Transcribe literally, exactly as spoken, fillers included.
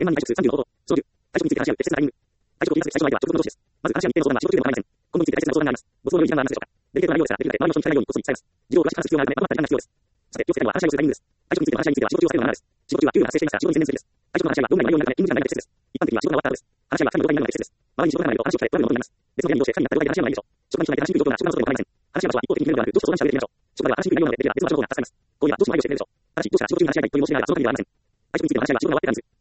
円満に退出さんじゅうの方法。総流。退職について話し合う適切なタイミング。退職を言い出す最初の場合は直属の同士です。まず話し合いに一定の相談は仕事中でも構いません。今後について大切な相談があります。ご都合の良い時間はありますでしょうか。デリケートな内容ですから、できるだけ周りの人に聞かないようにこっそり伝えます。事情を詳しく話す必要があるため、まとまった時間が必要です。さて、気をつけたのは話し合いをするタイミングです。退職についての話し合いについては仕事中を避けるのがマナーです。仕事中は給与が発生していますから、仕事に専念するべきです。退職の話し合いは業務内容になるため、勤務時間内が適切です。一般的には仕事が終わった後です。話し合いはかなりの状態になるのが適切です。周りに仕事がないと話を聞かれ、トラブルの元になります。別の部屋に移動して、会議になった状態で話し合うのがいいでしょう。職場に人がいて話しにくい状況なら職場の外でも構いません。話し合う場所は一方的に決めるのではなく、上司と相談し合うべきでしょう。職場では話しにくい内容なので、できれば別の場所の方が助かります。こういうのは上司も配慮してくれるでしょう。ただし、上司が仕事中に話し合いたいという申し出があれば、その時にはありません。退職についての話し合いは仕事が終わってからにする。